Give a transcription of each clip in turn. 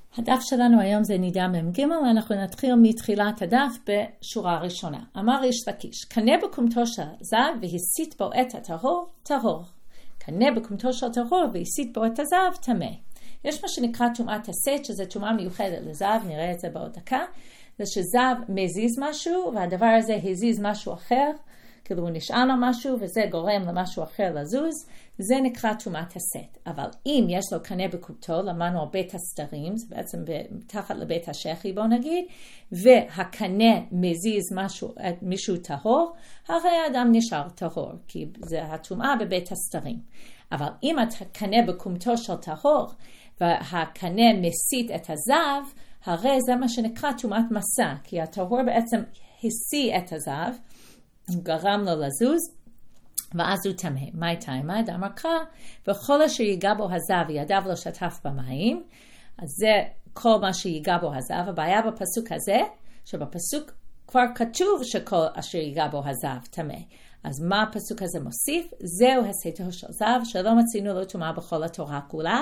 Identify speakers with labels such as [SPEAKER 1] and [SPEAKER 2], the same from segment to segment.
[SPEAKER 1] הדף שלנו היום זה נידה מ"ג, אנחנו נתחיל מתחילת הדף בשורה הראשונה. אמר איש לקיש, קנה בקומתו של זהב והסית בו את הטהור, טהור. קנה בקומתו של טהור והסית בו את הזהב, טמא. יש מה שנקרא טומאת הסת, שזה טומאה מיוחדת לזהב, נראה את זה בעוד דקה. זה שזהב מזיז משהו, והדבר הזה הזיז משהו אחר, כאילו הוא נשען על משהו, וזה גורם למשהו אחר לזוז, זה נקרא טומאת הסת. אבל אם יש לו קנה בקומתו, למדנו על בית הסתרים, זה בעצם מתחת לבית השחי בוא נגיד, והקנה מזיז מישהו טהור, הרי האדם נשאר טהור, כי זה הטומאה בבית הסתרים. אבל אם הקנה בקומתו של טהור, והקנה מסית את הזהב, הרי זה מה שנקרא טומאת מסע, כי הטהור בעצם השיא את הזהב, גרם לו לזוז, ואז הוא טמא. מה טמא? דאמר קרא, וכל אשר ייגע בו הזהב וידיו לא שטף במים, אז זה כל מה שיגע בו הזהב. הבעיה בפסוק הזה, שבפסוק כבר כתוב שכל אשר ייגע בו הזהב טמא. אז מה הפסוק הזה מוסיף? זהו הסתו של זהב, שלא מצינו לו טומאה בכל התורה כולה,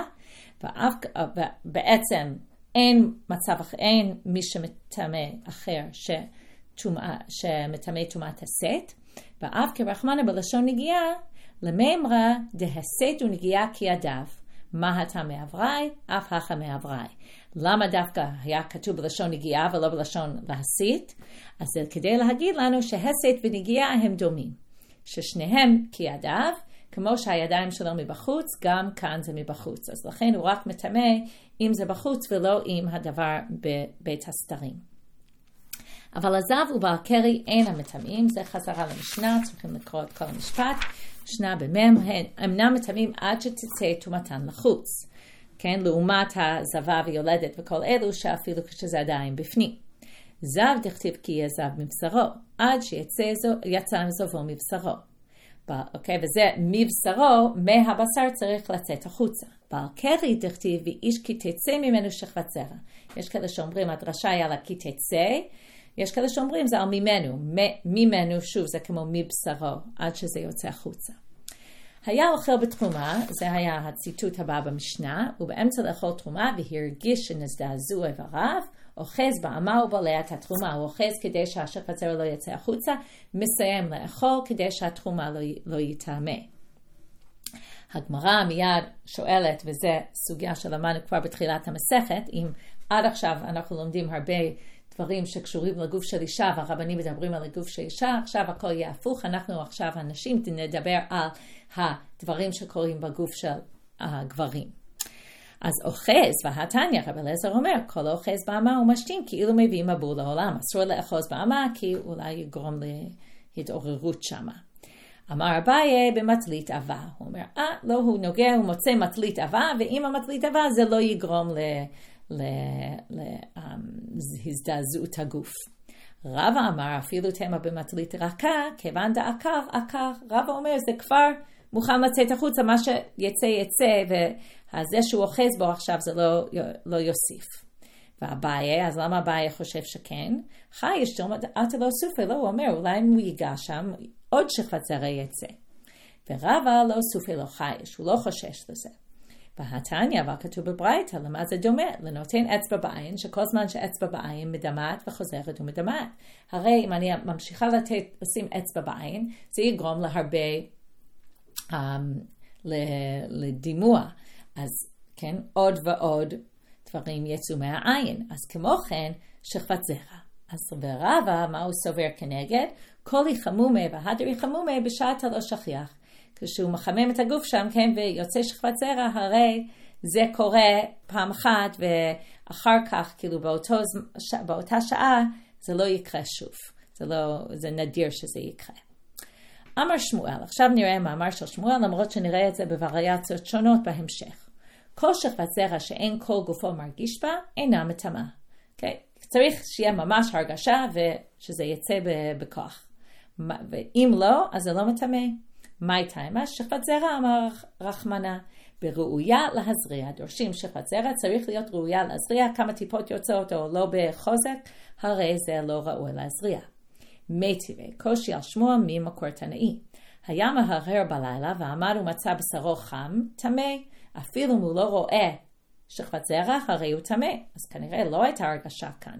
[SPEAKER 1] ובעצם אין מי שמטמא אחר שמטמא טומאת הסת, ואף כרחמנה בלשון נגיעה, למאמרה דהסת ונגיעה כידיו. מה הטמא אבראי? אף החמא אבראי. למה דווקא היה כתוב בלשון נגיעה ולא בלשון להסית? אז זה כדי להגיד לנו שהסת ונגיעה הם דומים. ששניהם כידיו, כמו שהידיים שלו מבחוץ, גם כאן זה מבחוץ. אז לכן הוא רק מטמא אם זה בחוץ ולא אם הדבר בבית הסתרים. אבל הזהב ובעקרי אין המטמאים, זה חזרה למשנה, צריכים לקרוא את כל המשפט. משנה במם, הם אינם מטמאים עד שתצא טומאתן לחוץ. כן, לעומת הזבה ויולדת וכל אלו שאפילו כשזה עדיין בפנים. זב דכתיב כי יהיה זב מבשרו, עד שיצא זבו מבשרו. אוקיי, וזה מבשרו, מהבשר צריך לצאת החוצה. בעקרי דכתיב ואיש כי תצא ממנו שכבת זרע. יש כאלה שאומרים, הדרשה היה לה כי תצא, יש כאלה שאומרים זה על ממנו שוב זה כמו מבשרו, עד שזה יוצא החוצה. היה אוכל בתרומה, זה היה הציטוט הבא במשנה, ובאמצע לאכול תרומה והרגיש שנזדעזעו איבריו, אוחז באמה ובולע את התרומה, הוא אוחז כדי שהשכבת זרע לא יצא החוצה, מסיים לאכול כדי שהתרומה לא יטמא. הגמרא מיד שואלת, וזה סוגיה שלמדנו כבר בתחילת המסכת, אם עד עכשיו אנחנו לומדים הרבה דברים שקשורים לגוף של אישה, והרבנים מדברים על הגוף של אישה, עכשיו הכל יהיה הפוך, אנחנו עכשיו הנשים נדבר על הדברים שקורים בגוף של הגברים. אז אוחז, והתניא רבי אליעזר אומר, כל אוחז באמה הוא משתין, כאילו מביא מבול לעולם, אסור לאחוז באמה, כי אולי יגרום להתעוררות שמה. אמר אביי במטלית אבה, הוא אומר, לא, הוא נוגע, הוא מוצא מטלית אבה, ואם המטלית אבה זה לא יגרום להזדעזעות הגוף. רבא אמר אפילו תמה במטלית רכה, כיוון דעקר, עקר. רבא אומר זה כבר מוכן לצאת החוצה, מה שיצא, וזה שהוא אוחז בו עכשיו זה לא יוסיף. והבעיה, אז למה הבעיה חושב שכן? חי, יש תום, אתה לא סופה, לא, הוא אומר, אולי אם הוא ייגע שם, עוד שכבת זרע יצא. ורבא לא סופה לא חייש, הוא לא חושש לזה. והתניא, אבל כתוב בברייתא, למה זה דומה? לנותן אצבע בעין, שכל זמן שאצבע בעין מדמעת וחוזרת ומדמעת. הרי אם אני ממשיכה לשים אצבע בעין, זה יגרום להרבה לדימוע. אז כן, עוד ועוד דברים יצאו מהעין. אז כמו כן, שכבת זרע. אז ורבא, מה הוא סובר כנגד? כל יחמומה והדר יחמומה בשעת לא שכיח. כשהוא מחמם את הגוף שם, כן, ויוצא שכבת זרע, הרי זה קורה פעם אחת, ואחר כך, כאילו באותה שעה, זה לא יקרה שוב. זה נדיר שזה יקרה. אמר שמואל, עכשיו נראה מאמר של שמואל, למרות שנראה את זה בווריאציות שונות בהמשך. כל שכבת זרע שאין כל גופו מרגיש בה, אינה מטמאה. Okay? צריך שיהיה ממש הרגשה, ושזה יצא בכוח. ואם לא, אז זה לא מטמא. מה טעמה? שכבת זרע אמר רחמנה, בראויה להזריע. דורשים שכבת זרע, צריך להיות ראויה להזריע, כמה טיפות יוצאות או לא בחוזק, הרי זה לא ראוי להזריע. מיטיבי, קושי על שמוע ממקור תנאי. היה מהרהר בלילה ועמד ומצא בשרו חם, טמא, אפילו אם הוא לא רואה שכבת זרע, הרי הוא טמא. אז כנראה לא הייתה הרגשה כאן.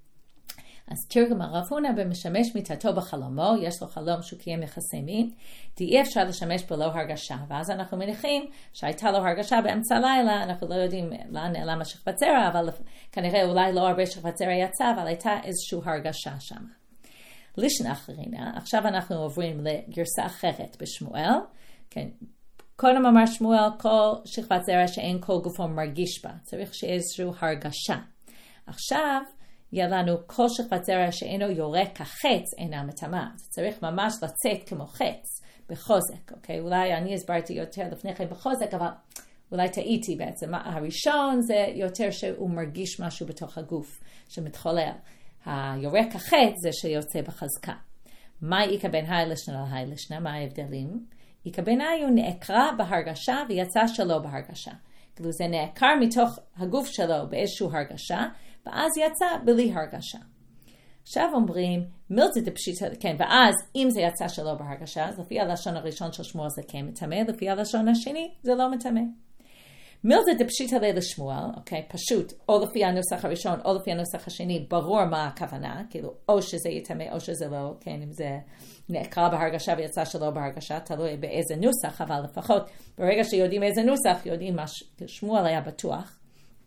[SPEAKER 1] אז תרגום הרב הונא במשמש מיתתו בחלומו, יש לו חלום שהוא קיים יחסי מין, אי אפשר לשמש בו לא הרגשה, ואז אנחנו מניחים שהייתה לו הרגשה באמצע הלילה, אנחנו לא יודעים לאן נעלם השכבת זרע, אבל כנראה אולי לא הרבה שכבת זרע יצא, אבל הייתה איזושהי הרגשה שם. לישנא אחרינא, עכשיו אנחנו עוברים לגרסה אחרת בשמואל, כן, קודם אמר שמואל, כל שכבת זרע שאין כל גופו מרגיש בה, צריך שאיזושהי הרגשה. עכשיו, יהיה לנו כל שכבת זרע שאינו יורה כחץ אינה מטמאה. זה צריך ממש לצאת כמו חץ, בחוזק, אוקיי? אולי אני הסברתי יותר לפני כן בחוזק, אבל אולי טעיתי בעצם. הראשון זה יותר שהוא מרגיש משהו בתוך הגוף שמתחולל. היורה כחץ זה שיוצא בחזקה. מה איקא בין היילשנה להיילשנה? מה ההבדלים? איקא ביניי הוא נעקרה בהרגשה ויצא שלא בהרגשה. כאילו זה נעקר מתוך הגוף שלו באיזשהו הרגשה, ואז יצא בלי הרגשה. עכשיו אומרים, מילתא דפשיטא, כן, ואז אם זה יצא שלא בהרגשה, אז לפי הלשון הראשון של שמואל זה כן מטמא, לפי הלשון השני זה לא מטמא. מילתא דפשיטא לשמואל, אוקיי, פשוט, או לפי הנוסח הראשון, או לפי הנוסח השני, ברור מה הכוונה, כאילו, או שזה יטמא, או שזה לא, כן, אם זה נעקרה בהרגשה ויצא שלא בהרגשה, תלוי באיזה נוסח, אבל לפחות ברגע שיודעים איזה נוסח, יודעים מה שמואל היה בטוח.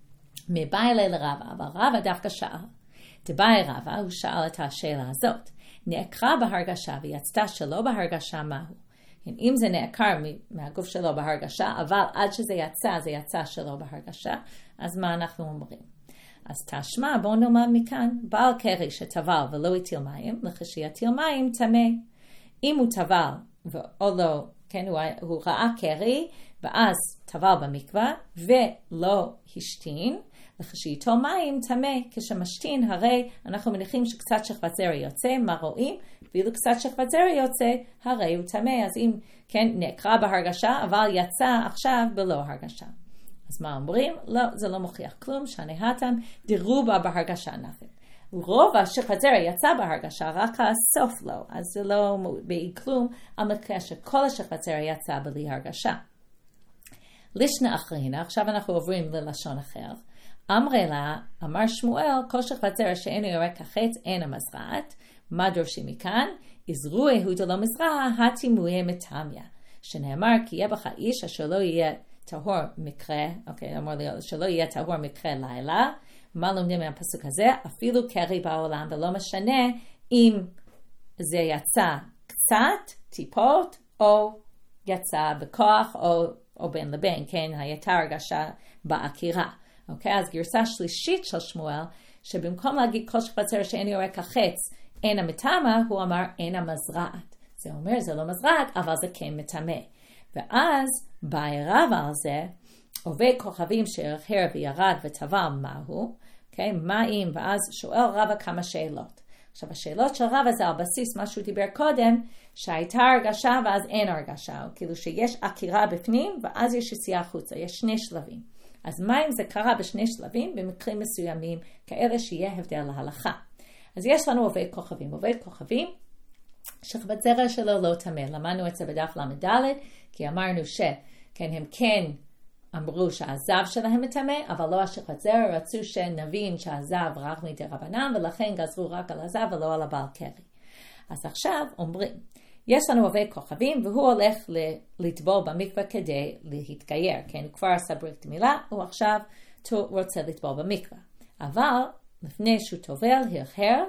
[SPEAKER 1] מבאי אלי לרבא, אבל רבא דווקא שאל. דבאי רבא, הוא שאל את השאלה הזאת. נעקרה בהרגשה ויצא שלא בהרגשה מהו? אם זה נעקר מהגוף שלו בהרגשה, אבל עד שזה יצא, זה יצא שלא בהרגשה, אז מה אנחנו אומרים? אז תשמע, בואו נאמר מכאן, בעל קרי שטבל ולא הטיל מים, לכשיטיל מים טמא. אם הוא טבל או לא, כן, הוא ראה קרי, ואז טבל במקווה, ולא השתין, לכשייטול מים טמא, כשמשתין, הרי אנחנו מניחים שקצת שכבת זרע יוצא, מה רואים? ואילו קצת שכבת זרע יוצא, הרי הוא טמא, אז אם, כן, נעקרה בהרגשה, אבל יצא עכשיו בלא הרגשה. אז מה אומרים? לא, זה לא מוכיח כלום, שנהתם דירובה בהרגשה נפל. רוב השכבת זרע יצא בהרגשה, רק הסוף לא, אז זה לא מעיד כלום, על מקרה שכל השכבת זרע יצא בלי הרגשה. לישנא אחרינא, עכשיו אנחנו עוברים ללשון אחר. אמרי לה, אמר שמואל, כל שכבת זרע שאינו יורה כחץ אינה מזרעת. מה דורשים מכאן? יזרועי הוא דלא מזרע, התימויה מטמיא. שנאמר, כי יהיה בך איש אשר לא יהיה טהור מקרה, אוקיי, אמר לי, שלא יהיה טהור מקרה לילה. מה לומדים מהפסוק הזה? אפילו קרי בעולם, ולא משנה אם זה יצא קצת, טיפות, או יצא בכוח, או בין לבין, כן, הייתה הרגשה בעקירה. אוקיי, אז גרסה שלישית של שמואל, שבמקום להגיד כל שכבת זרע שאין יורה כחץ, אינה מטמאה, הוא אמר אינה מזרעת. זה אומר, זה לא מזרעת, אבל זה כן מטמא. ואז באי רבא על זה, עובד כוכבים שהרהר וירד וטבל מהו, אוקיי, מה אם, ואז שואל רבא כמה שאלות. עכשיו, השאלות של רבא זה על בסיס מה שהוא דיבר קודם, שהייתה הרגשה ואז אין הרגשה, כאילו שיש עקירה בפנים, ואז יש יציאה החוצה, יש שני שלבים. אז מה אם זה קרה בשני שלבים, במקרים מסוימים, כאלה שיהיה הבדל להלכה. אז יש לנו עובד כוכבים. עובד כוכבים, שכבת זרע שלו לא טמא. למדנו את זה בדף למד, כי אמרנו שכן, הם כן אמרו שהזב שלהם מטמא, אבל לא השכבת זרע, רצו שנבין שהזב רק מדי רבנן, ולכן גזרו רק על הזב ולא על הבעל קרי. אז עכשיו אומרים, יש לנו עובד כוכבים, והוא הולך לטבול במקווה כדי להתגייר. כן, הוא כבר עשה ברית מילה, הוא עכשיו רוצה לטבול במקווה. אבל לפני שהוא טובל, הרהר,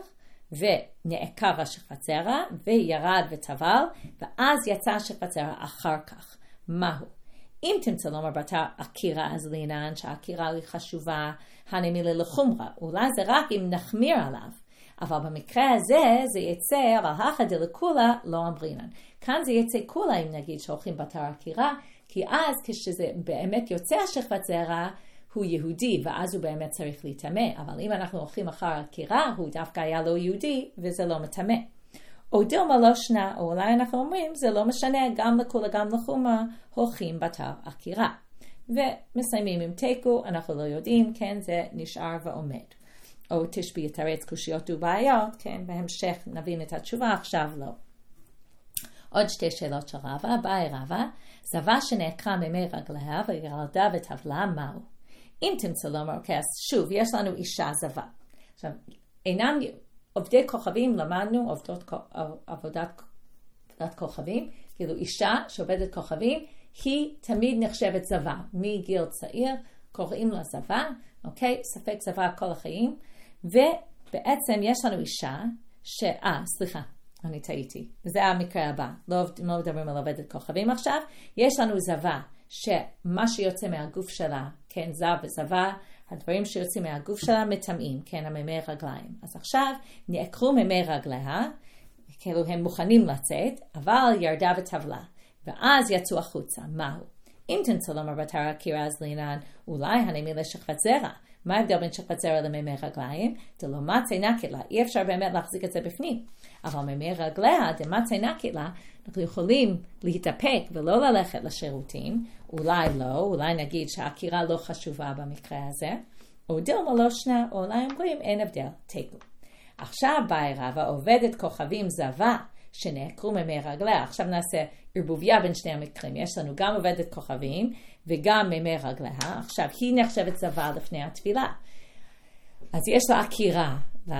[SPEAKER 1] ונעקר השכבת זרע, וירד וטבל, ואז יצא השכבת זרע אחר כך. מהו? אם תמצא לומר בתא עקירה, אז לעניין שהעקירה היא חשובה, הנמילה לחומרה. אולי זה רק אם נחמיר עליו. אבל במקרה הזה זה יצא, אבל החדה לכולה לא אמרינן. כאן זה יצא כולה אם נגיד שהולכים בתא עקירה, כי אז כשזה באמת יוצא השכבת זרע, הוא יהודי, ואז הוא באמת צריך להיטמא. אבל אם אנחנו הולכים אחר עקירה, הוא דווקא היה לא יהודי, וזה לא מטמא. או דילמה לא שנה, או אולי אנחנו אומרים, זה לא משנה, גם לכולה, גם לחומה, הולכים בתא עקירה. ומסיימים עם תיקו, אנחנו לא יודעים, כן, זה נשאר ועומד. או תשבי יתרץ קושיות ובעיות, כן, בהמשך נבין את התשובה, עכשיו לא. עוד שתי שאלות של רבא, באי רבא, זבה שנעקרה ממי רגליה וילדה וטבלה מהו? אם תמצא לומר, אוקיי, אז שוב, יש לנו אישה זבה. עכשיו, אינם עובדי כוכבים, למדנו עבודת כוכבים, כאילו אישה שעובדת כוכבים, היא תמיד נחשבת זבה. מגיל צעיר קוראים לה זבה, אוקיי? ספק זבה כל החיים, ובעצם יש לנו אישה סליחה, אני טעיתי. זה המקרה הבא. לא מדברים על עובדת כוכבים עכשיו. יש לנו זבה שמה שיוצא מהגוף שלה, כן, זב וזבה, הדברים שיוצאים מהגוף שלה מטמאים, כן, המימי רגליים. אז עכשיו נעקרו מימי רגליה, כאילו הם מוכנים לצאת, אבל ירדה וטבלה. ואז יצאו החוצה. מהו? אם תמצא לומר בתר עקירה אז לינן, אולי הנמי לשכבת זרע. מה ההבדל בין שכבת זרע למימי רגליים? דלא מצי נקית לה. אי אפשר באמת להחזיק את זה בפנים. אבל מימי רגליה, דמצי נקית לה, אנחנו יכולים להתאפק ולא ללכת לשירותים. אולי לא, אולי נגיד שהעקירה לא חשובה במקרה הזה. או דילמה לא שנה, או אולי אומרים אין הבדל, תקו. עכשיו באה רבא עובדת כוכבים זבה, שנעקרו מימי רגליה. עכשיו נעשה ערבוביה בין שני המקרים. יש לנו גם עובדת כוכבים וגם מימי רגליה. עכשיו היא נחשבת זבה לפני התפילה. אז יש לה עקירה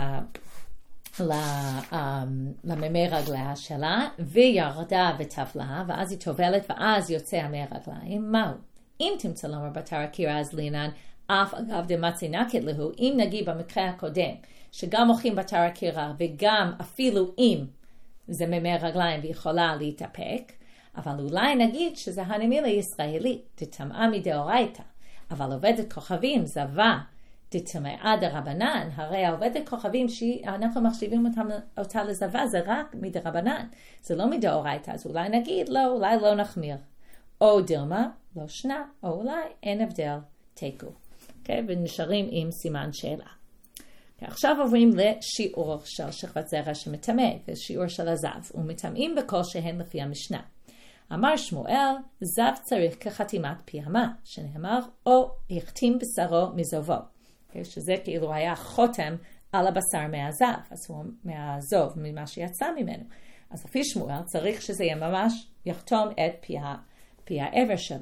[SPEAKER 1] למימי רגליה שלה, וירדה וטבלה, ואז היא טובלת ואז יוצא המי רגליים. מהו? אם תמצא לומר בתר עקירה אז לינן, אף אגב דמצי נקית להו, אם נגיד במקרה הקודם, שגם מוחים בתר עקירה וגם אפילו אם זה מימי רגליים ויכולה להתאפק, אבל אולי נגיד שזה הנמילה ישראלית, דטמאה מדאורייתא, אבל עובדת כוכבים, זבה, דטמאה דרבנן, הרי העובדת כוכבים שאנחנו מחשיבים אותה לזבה, זה רק מדרבנן, זה לא מדאורייתא, אז אולי נגיד לא, אולי לא נחמיר. או דילמה, לא שנה, או אולי אין הבדל, תקו. Okay, ונשארים עם סימן שאלה. עכשיו עוברים לשיעור של שכבת זרע שמטמא, ושיעור של הזב, ומטמאים בכל שהן לפי המשנה. אמר שמואל, זב צריך כחתימת פיעמה, שנאמר, או החתים בשרו מזובו. שזה כאילו היה חותם על הבשר מהזב, אז הוא מהזוב, ממה שיצא ממנו. אז לפי שמואל צריך שזה יהיה ממש יחתום את פי העבר שלו.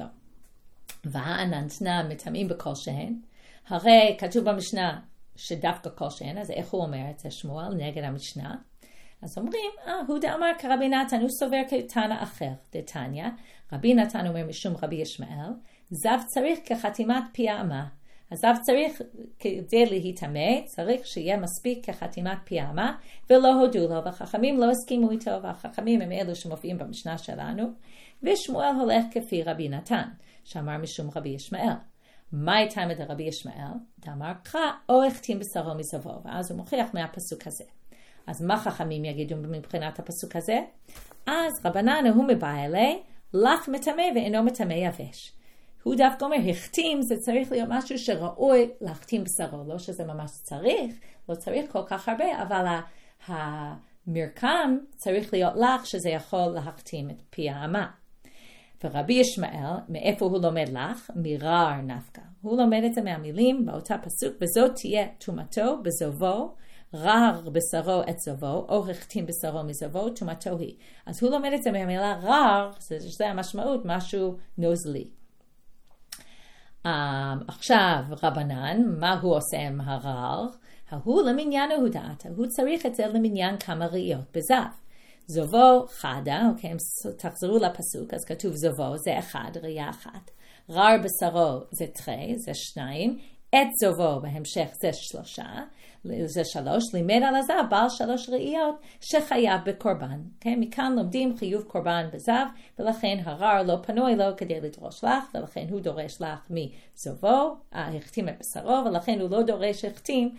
[SPEAKER 1] והעננתנה מטמאים בכל שהן. הרי כתוב במשנה שדווקא כל שהן, אז איך הוא אומר את זה שמואל נגד המשנה? אז אומרים, הוא דאמר כרבי נתן, הוא סובר כתנא אחר, דתניא, רבי נתן אומר משום רבי ישמעאל, זב צריך כחתימת פיעמה. הזב צריך, כדי להיטמא, צריך שיהיה מספיק כחתימת פיעמה, ולא הודו לו, והחכמים לא הסכימו איתו, והחכמים הם אלו שמופיעים במשנה שלנו, ושמואל הולך כפי רבי נתן, שאמר משום רבי ישמעאל. מה הייתה מדרבי ישמעאל? דאמר קרא, או החתים בשרו מזובו, ואז הוא מוכיח מהפסוק הזה. אז מה חכמים יגידו מבחינת הפסוק הזה? אז רבנן הוא מבא אלי, לך מטמא ואינו מטמא יבש. הוא דווקא אומר, החתים זה צריך להיות משהו שראוי להחתים בשרו, לא שזה ממש צריך, לא צריך כל כך הרבה, אבל המרקם צריך להיות לך שזה יכול להחתים את פי האמה. ורבי ישמעאל, מאיפה הוא לומד לך? מרר נפקא. הוא לומד את זה מהמילים באותה פסוק, וזאת תהיה תומתו בזובו, רר בשרו את זובו, או החתים בשרו מזובו, תומתו היא. אז הוא לומד את זה מהמילה רר, שזה המשמעות, משהו נוזלי. עכשיו רבנן, מה הוא עושה עם הרר? הוא למניין ההודעת, הוא צריך את זה למניין כמה ראיות בזב. זובו חדה, אוקיי, תחזרו לפסוק, אז כתוב זובו, זה אחד, ראייה אחת. רר בשרו זה תרי, זה שניים. את זובו בהמשך זה זה שלוש. לימד על הזב בעל 3 ראיות שחייב בקורבן. אוקיי, מכאן לומדים חיוב קורבן בזב, ולכן הרר לא פנוי לו כדי לדרוש לך, ולכן הוא דורש לך מזובו, החתים את בשרו, ולכן הוא לא דורש החתים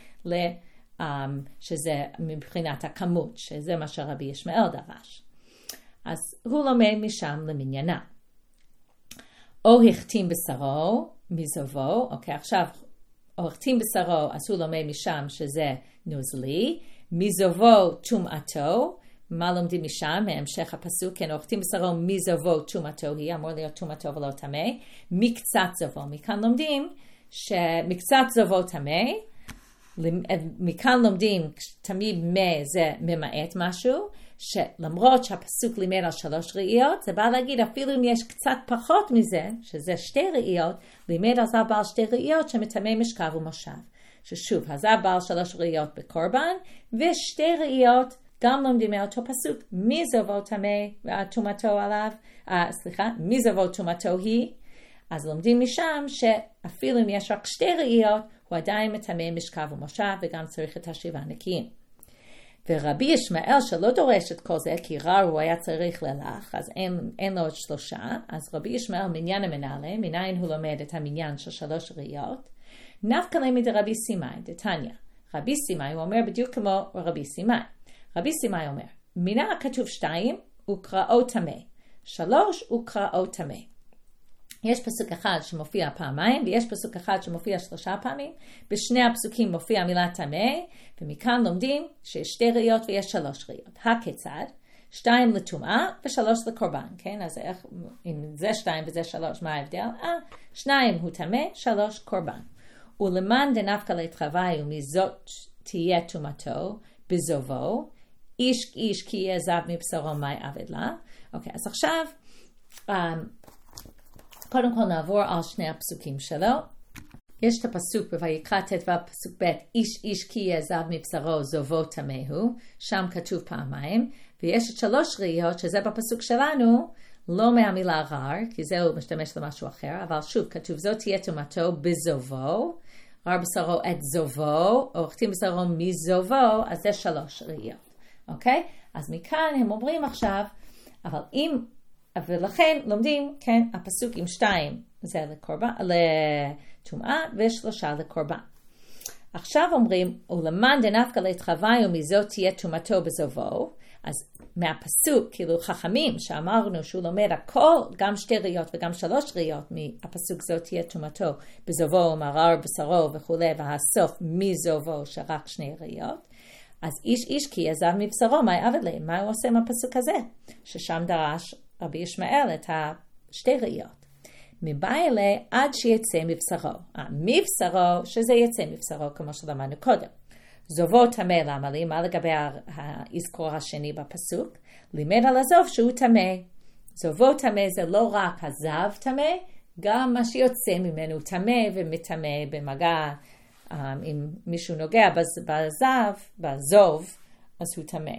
[SPEAKER 1] שזה מבחינת הכמות, שזה מה שרבי ישמעאל דרש. אז הוא לומד משם למניינה. או החתים בשרו מזובו, אוקיי, עכשיו, או החתים בשרו, אז הוא לומד משם שזה נוזלי, מזובו תומאתו, מה לומדים משם? מהמשך הפסוק, כן, או החתים בשרו מזובו תומאתו היא, אמור להיות תומאתו ולא טמא, מקצת זובו, מכאן לומדים שמקצת זובו טמא, מכאן לומדים תמיד זה ממעט משהו, שלמרות שהפסוק לימד על 3 ראיות, זה בא להגיד אפילו אם יש קצת פחות מזה, שזה 2 ראיות, לימד על זב בעל 2 ראיות שמטמא משכב ומושב. ששוב, הזב בעל 3 ראיות בקורבן, ו2 ראיות גם לומדים מאותו פסוק, מי זובו טמא טומאתו עליו, מי זובו טומאתו היא, אז לומדים משם שאפילו אם יש רק 2 ראיות, הוא עדיין מטמא משכב ומושב, וגם צריך את ה7 נקיים. ורבי ישמעאל שלא דורש את כל זה, כי רע הוא היה צריך ללך, אז אין לו עוד 3, אז רבי ישמעאל מניין המנהלה, מניין הוא לומד את המניין של 3 ראיות, נפקא ליה מדרבי סימאי, דתניא. רבי סימאי הוא אומר בדיוק כמו רבי סימאי. רבי סימאי אומר, מינה כתוב 2, וקראו טמא. 3, וקראו טמא. יש פסוק אחד שמופיע פעמיים, ויש פסוק אחד שמופיע 3 פעמים. בשני הפסוקים מופיע המילה טמא, ומכאן לומדים שיש 2 ראיות ויש 3 ראיות. הכיצד? 2 לטומאה ו3 לקורבן, כן? אז איך, אם זה 2 וזה 3, מה ההבדל? 2 הוא טמא, 3 קורבן. ולמען דנפקא להתחווי ומזאת תהיה טומאתו בזובו, איש כי יהיה זב מבשרו מה יעבד לה. אוקיי, אז עכשיו, קודם כל נעבור על 2 הפסוקים שלו. יש את הפסוק בויקרא ט"ו פסוק ב', איש כי יהיה זב מבשרו זובו טמא הוא, שם כתוב פעמיים, ויש את 3 ראיות שזה בפסוק שלנו, לא מהמילה רר, כי זה הוא משתמש למשהו אחר, אבל שוב כתוב זאת תהיה טומאתו בזובו, רר בשרו את זובו, או החתים בשרו מזובו, אז זה 3 ראיות, אוקיי? אז מכאן הם אומרים עכשיו, אבל אם, ולכן לומדים, כן, הפסוק עם 2 זה לטומאה ו3 לקורבן. עכשיו אומרים, ולמען דנפקא להתחווי ומזאת תהיה טומאתו בזובו, אז מהפסוק, כאילו חכמים שאמרנו שהוא לומד הכל, גם 2 ראיות וגם 3 ראיות, מהפסוק זאת תהיה טומאתו בזובו, מרר בשרו וכו', והסוף מזובו שרק 2 ראיות. אז איש כי יזב מבשרו, מה יעבד להם? מה הוא עושה מהפסוק הזה? ששם דרש רבי ישמעאל את 2 ראיות. מבעלה עד שיצא מבשרו. מבשרו, שזה יצא מבשרו כמו שלמדנו קודם. זובו טמא למה לי? מה לגבי האזכור השני בפסוק? לימד על הזוב שהוא טמא. זובו טמא זה לא רק הזב טמא, גם מה שיוצא ממנו טמא ומטמא במגע, אם מישהו נוגע בזוב, אז הוא טמא.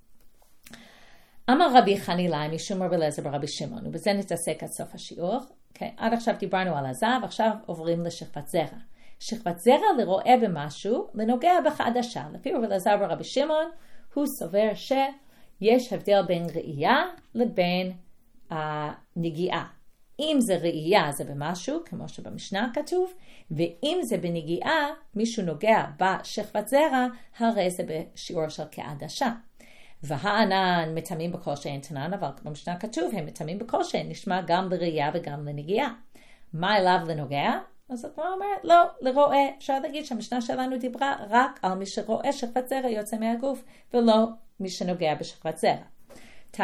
[SPEAKER 1] אמר רבי חנילאי משום רבי אליעזר ברבי שמעון, ובזה נתעסק עד סוף השיעור. עד עכשיו דיברנו על הזב, עכשיו עוברים לשכבת זרע. שכבת זרע לרואה במשהו, לנוגע בחדשה. לפי רבי אליעזר ברבי שמעון, הוא סובר שיש הבדל בין ראייה לבין נגיעה. אם זה ראייה זה במשהו, כמו שבמשנה כתוב, ואם זה בנגיעה, מישהו נוגע בשכבת זרע, הרי זה בשיעור של כעדשה. והענן מטמאים בכל שאין תנן, אבל במשנה כתוב, הם מטמאים בכל שאין, נשמע גם לראייה וגם לנגיעה. מה אליו לנוגע? אז את אומרת, לא, לרואה. אפשר להגיד שהמשנה שלנו דיברה רק על מי שרואה שכבת זרע יוצא מהגוף, ולא מי שנוגע בשכבת זרע.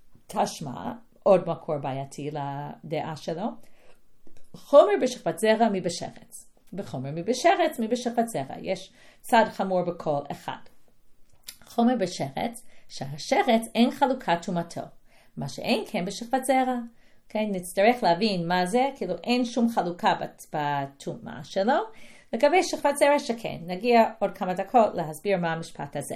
[SPEAKER 1] תשמע, עוד מקור בעייתי לדעה שלו, חומר בשכבת זרע מבשרץ. וחומר מבשרץ מבשכבת זרע. יש צד חמור בכל אחד. חומר בשרץ, שהשרץ אין חלוקת טומאתו. מה שאין כן בשכבת זרע. Okay, נצטרך להבין מה זה, כאילו אין שום חלוקה בטומאה שלו. לגבי שכבת זרע שכן, נגיע עוד כמה דקות להסביר מה המשפט הזה.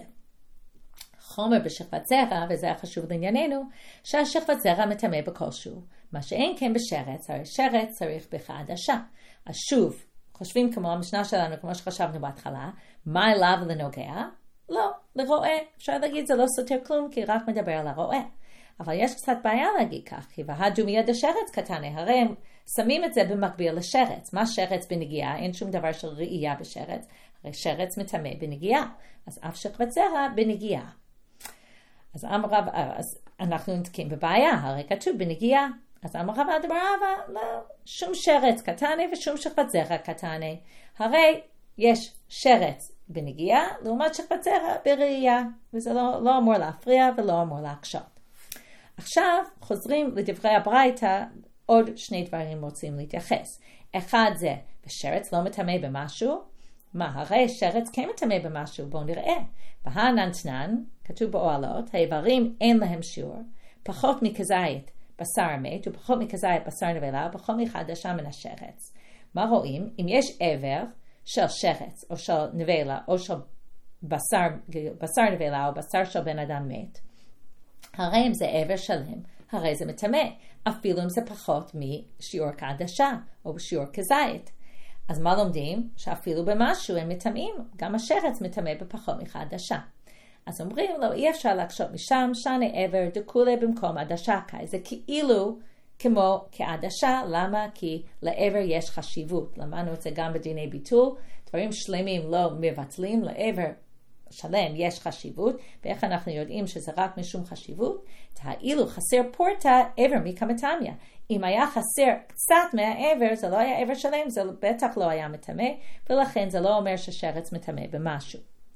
[SPEAKER 1] חומר בשכבת זרע, וזה החשוב לענייננו, שהשכבת זרע מטמא בכלשהו. מה שאין כן בשרץ, הרי שרץ צריך בחדשה. אז שוב, חושבים כמו המשנה שלנו, כמו שחשבנו בהתחלה, מה אליו לנוגע? לא, לרואה. אפשר להגיד זה לא סותר כלום, כי רק מדבר על הרואה. אבל יש קצת בעיה להגיד כך, כי והדו מיד השרץ קטנה, הרי הם שמים את זה במקביל לשרץ. מה שרץ בנגיעה? אין שום דבר של ראייה בשרץ, הרי שרץ מטמא בנגיעה. אז אף שכבת זרע בנגיעה. אז אנחנו נתקים בבעיה, הרי כתוב בנגיעה. אז אמר רב אדר בר אבא, לא, שום שרץ קטנה ושום שכבת זרע קטנה. הרי יש שרץ בנגיעה, לעומת שכבת זרע בראייה, וזה לא אמור להפריע ולא אמור להקשות. עכשיו חוזרים לדברי הברייתא, עוד 2 דברים רוצים להתייחס. אחד זה, בשרץ לא מטמא במשהו, מה, הרי שרץ כן מטמא במשהו, בואו נראה. בהנתנן, כתוב באוהלות, האיברים אין להם שיעור, פחות מכזית בשר מת, ופחות מכזית בשר נבלה, ופחות מחדשה מן השרץ. מה רואים? אם יש איבר של שרץ, או של נבלה, או של בשר נבלה, או בשר של בן אדם מת, הרי אם זה איבר שלם, הרי זה מטמא, אפילו אם זה פחות משיעור כעדשה, או בשיעור כזית. אז מה לומדים? שאפילו במשהו הם מטמאים, גם השרץ מטמא בפחות מחדשה. אז אומרים לו, אי אפשר להקשות משם, שני עבר דכולי במקום עדשה קאי. זה כאילו כמו כעדשה, למה? כי לעבר יש חשיבות. למדנו את זה גם בדיני ביטול, דברים שלמים לא מבטלים, לעבר שלם יש חשיבות, ואיך אנחנו יודעים שזה רק משום חשיבות? תאילו חסר פורטה עבר מקמתמיה. אם היה חסר קצת מהעבר, זה לא היה עבר שלם, זה בטח לא היה מטמא, ולכן זה לא אומר ששרץ מטמא במשהו.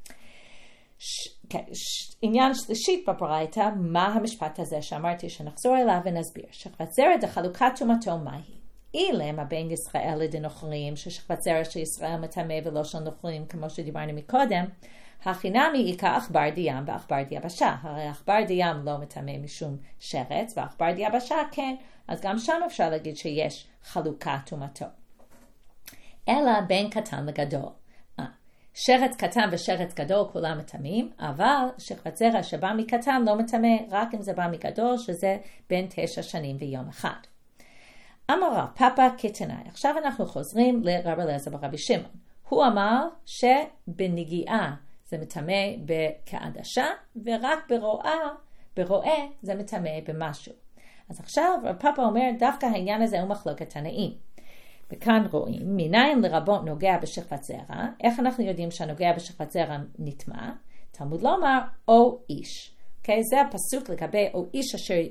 [SPEAKER 1] עניין שלישית בברייתא, מה המשפט הזה שאמרתי שנחזור אליו ונסביר. שכבת זרע דחלוקת טומאתו מהי? אילם הבין ישראל לדנוכרים, ששכבת זרע של ישראל מטמא ולא של נוכרים, כמו שדיברנו מקודם, החינמי איקה עכבר דים ועכבר דיבשה. הרי עכבר דים לא מטמא משום שרץ, ועכבר דיבשה כן, אז גם שם אפשר להגיד שיש חלוקת טומאתו. אלא בין קטן לגדול. שרץ קטן ושרץ גדול כולם מטמאים, אבל שכבת זרע שבא מקטן לא מטמא, רק אם זה בא מגדול, שזה בין 9 שנים ויום אחד. אמר רב פאפא כתנאי. עכשיו אנחנו חוזרים לרב אליעזר ברבי שמעון. הוא אמר שבנגיעה זה מטמא כעדשה, ורק ברואה זה מטמא במשהו. אז עכשיו רב פאפא אומר, דווקא העניין הזה הוא מחלוקת תנאים. וכאן רואים, מניין לרבות נוגע בשכבת זרע, איך אנחנו יודעים שהנוגע בשכבת זרע נטמא? תלמוד לומר, או איש. Okay? זה הפסוק לגבי או איש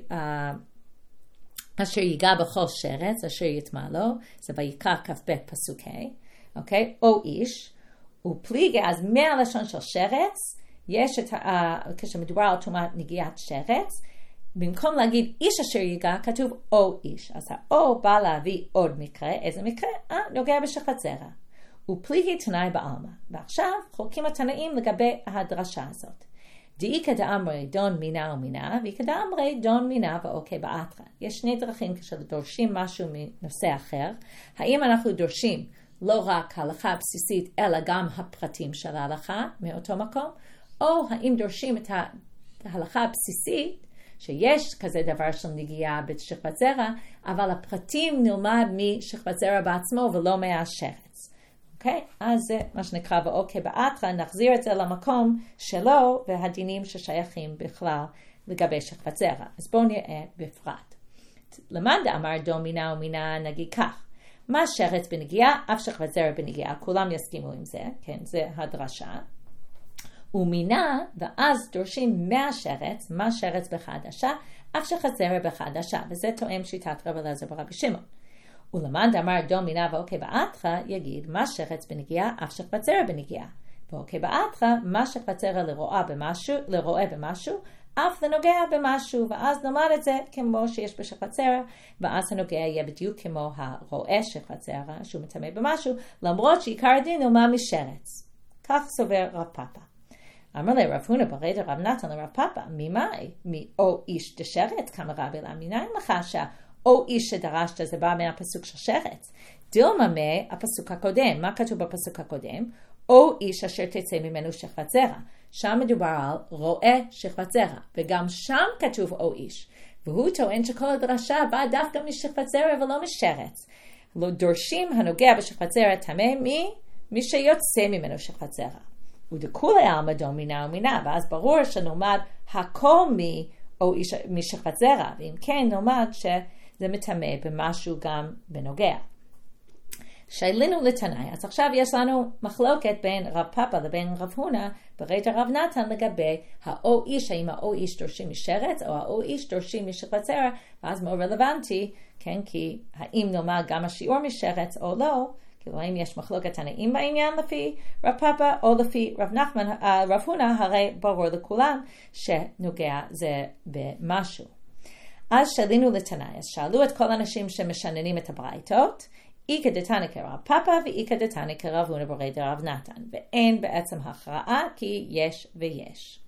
[SPEAKER 1] אשר ייגע בכל שרץ, אשר יטמא לו, זה ויקרא כ"ב פסוק ה', okay? או איש, ופליגי, אז מהלשון של שרץ, יש כשמדובר על טומאת נגיעת שרץ, במקום להגיד איש אשר ייגע, כתוב או איש. אז האו בא להביא עוד מקרה. איזה מקרה? נוגע בשכבת זרע. ופליגי תנאי בעלמא. ועכשיו חולקים התנאים לגבי הדרשה הזאת. דאיקא דאמרי דון מינה ומינה, ואיקא דאמרי דון מינה ואוקיי באתרא. יש שני דרכים כשדורשים משהו מנושא אחר. האם אנחנו דורשים לא רק ההלכה הבסיסית, אלא גם הפרטים של ההלכה מאותו מקום, או האם דורשים את ההלכה הבסיסית, שיש כזה דבר של נגיעה בשכבת זרע, אבל הפרטים נלמד משכבת זרע בעצמו ולא מהשרץ. אוקיי? אז זה מה שנקרא ואוקיי באתרא, נחזיר את זה למקום שלו והדינים ששייכים בכלל לגבי שכבת זרע. אז בואו נראה בפרט. למאן דאמר דון מינה ומינה נגיד כך. מה שרץ בנגיעה, אף שכבת זרע בנגיעה, כולם יסכימו עם זה, כן, זה הדרשה. ומינה, ואז דורשים מהשרץ, מה שרץ בחדשה, אף שכבת זרע בחדשה, וזה תואם שיטת רב אליעזר ברבי שמעון. ולמאן דאמר דון מינה ואוקיי באתרא, יגיד מה שרץ בנגיעה, אף שכבת זרע בנגיעה. ואוקיי באתרא, מה שכבת זרע לרואה במשהו, אף לנוגע במשהו, ואז נאמר את זה כמו שיש בשכבת זרע, ואז הנוגע יהיה בדיוק כמו הרואה שכבת זרע, שהוא מטמא במשהו, למרות שעיקר הדין נאמר משרץ. כך סובר רב פאפא. אמר לי רב הונא ברי דרב נתן לרב פאפא, ממאי? מאו איש דשרץ, כמה רבי לה, מניין לך שהאו איש שדרשת זה בא מהפסוק של שרץ. דילמה מהפסוק הקודם, מה כתוב בפסוק הקודם? או איש אשר תצא ממנו שכבת זרע. שם מדובר על רואה שכבת זרע, וגם שם כתוב או איש. והוא טוען שכל הדרשה באה דווקא משכבת זרע ולא משרץ. לא דורשים הנוגע בשכבת זרע טמא מי שיוצא ממנו שכבת זרע. ודכולי עלמא דון מינה ומינה, ואז ברור שנאמר הכל משכבת זרע, ואם כן נאמר שזה מטמא במשהו גם בנוגע. שאלינו לתנאי, אז עכשיו יש לנו מחלוקת בין רב פאפא לבין רב הונא ברי דרב נתן לגבי האו איש, האם האו איש דורשים משרץ או האו איש דורשים משכבת זרע, ואז מאוד רלוונטי, כן, כי האם נאמר גם השיעור משרץ או לא, כאילו האם יש מחלוקת תנאים בעניין לפי רב פאפא או לפי רב הונא, הרי ברור לכולם שנוגע זה במשהו. אז שאלינו לתנאי, אז שאלו את כל האנשים שמשננים את הברייתות, איכא דתניא כרב פאפא ואיכא דתניא כרב הונא ברי דרב נתן, ואין בעצם הכרעה כי יש ויש.